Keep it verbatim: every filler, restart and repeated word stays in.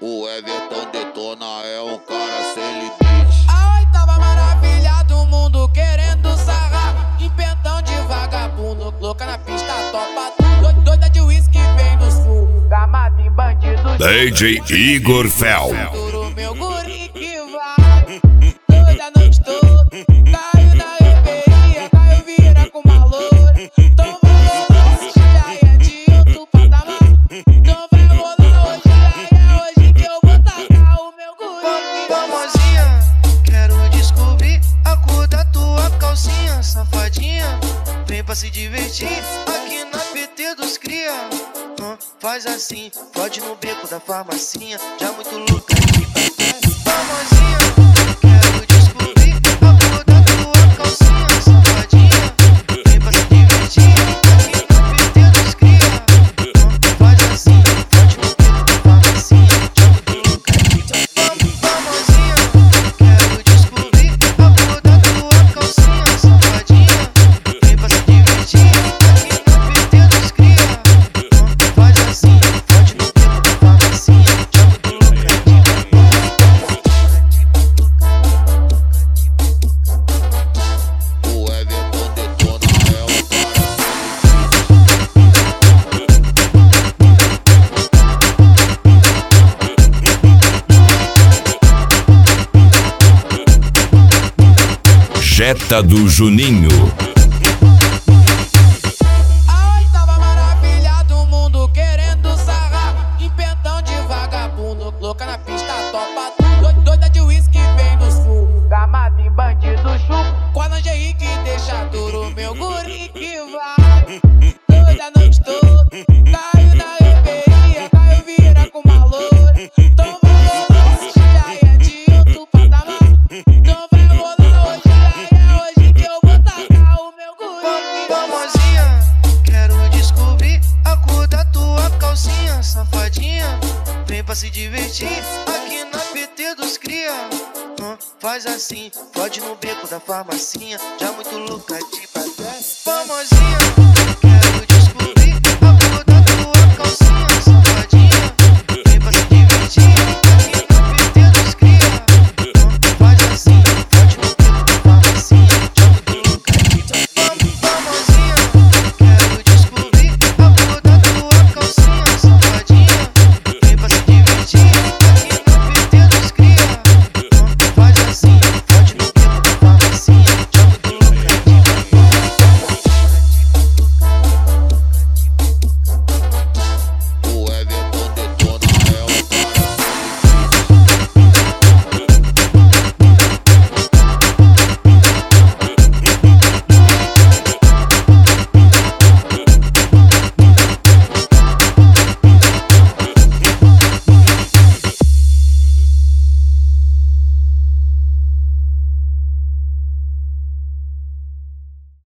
O Everton Detona é um cara sem limite. A oitava maravilha do mundo querendo sarrar. Em pentão de vagabundo, louca na pista, topa tudo. Doida de uísque vem do sul, gamado em bandido. D J Igor Fel. Meu guri que vai toda noite toda. Caiu na reveria, caiu vira com uma loura. Então vai hoje, já é de outro patamar. Então vai rolar hoje, já é hoje que eu vou tacar o meu guri. Famosinha, quero descobrir a cor da tua calcinha. Safadinha, vem pra se divertir aqui na P T dos cria. Hum, faz assim, pode no beco da farmacinha, já muito louca aqui pra trás. Famosinha, quero descobrir a cor da tua calcinha. Safadinha, vem pra se divertir aqui na P T dos cria. Hum, faz assim, pode no beco da farmacinha, já muito louca aqui pra trás. Famosinha, quero descobrir a cor da tua calcinha. Safadinha, vem pra se divertir aqui na P T dos cria. Hum, faz assim, pode no beco da farmacinha, já muito louca aqui pra trás. O Everton Detona é um cara Jetta do Juninho. A oitava maravilha do mundo querendo sarrar. Em pentão de vagabundo, louca na pista, topa tudo. Doida de uísque vem do sul, gamado em bandido chupo. Com a lingerie que deixa duro, meu guri que vai toda noite toda. Caiu na reveria, caiu vira com uma loura. Então vai rolar hoje, já é de outro patamar. Então vai rolar hoje, já é hoje que eu vou tacar o meu guri. Famosinha, quero descobrir a cor da tua calcinha. Safadinha, vem pra se divertir aqui na P T dos cria. Hum, faz assim, pode no beco da farmacinha, já muito louca de pra trás. Famosinha,